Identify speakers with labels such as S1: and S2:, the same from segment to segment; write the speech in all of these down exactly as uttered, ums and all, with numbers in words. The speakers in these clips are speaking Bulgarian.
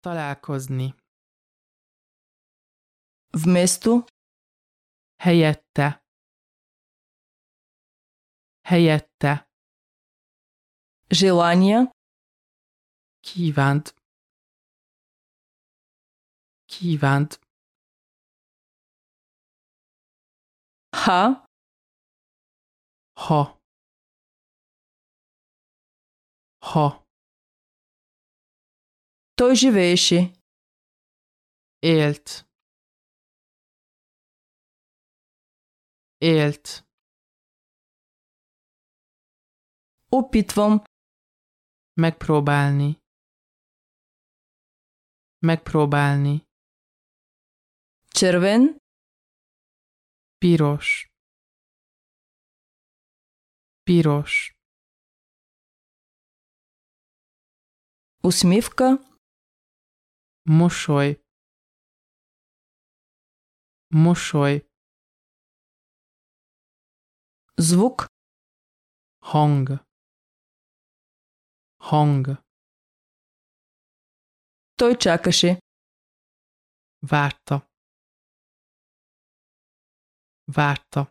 S1: Találkozni.
S2: Вместо.
S1: Helyette. Helyette.
S2: Желание.
S1: Kívánt. Kívánt.
S2: Ha.
S1: Ha. Ha.
S2: Той живееше.
S1: Élt. Élt.
S2: Опитвам.
S1: Megpróbálni. Megpróbálni.
S2: Червен.
S1: Piros. Piros.
S2: Усмивка.
S1: Mosoly. Mosoly.
S2: Звук.
S1: Hang. Hang.
S2: Той чакаше.
S1: Várta. Várta.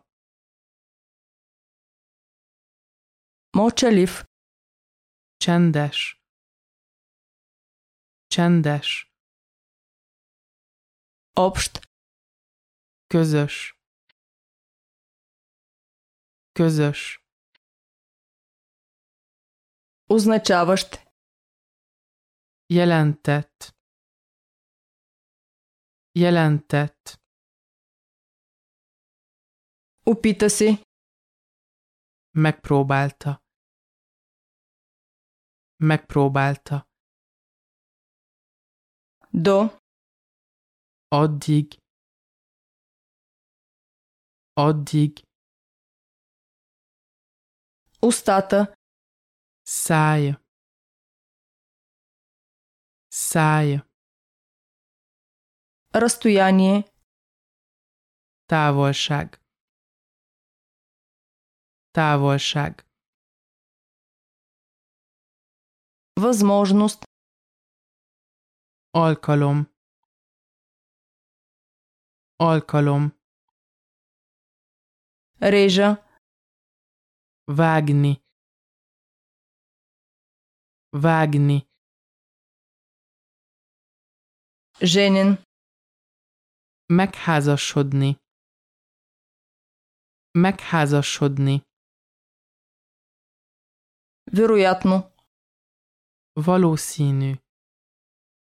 S2: Мълчалив.
S1: Csendes. Csendes.
S2: Общ.
S1: Közös. Közös.
S2: Означаващ.
S1: Jelentett. Jelentett.
S2: Опита се.
S1: Megpróbálta. Megpróbálta.
S2: До.
S1: Addig. Addig.
S2: Устата.
S1: Száj. Száj.
S2: Разстояние.
S1: Távolság. Távolság.
S2: Възможност.
S1: Alkalom. Alkalom.
S2: Режа.
S1: Vágni. Vágni.
S2: Женен.
S1: Megházasodni. Megházasodni.
S2: Вероятно.
S1: Valószínű.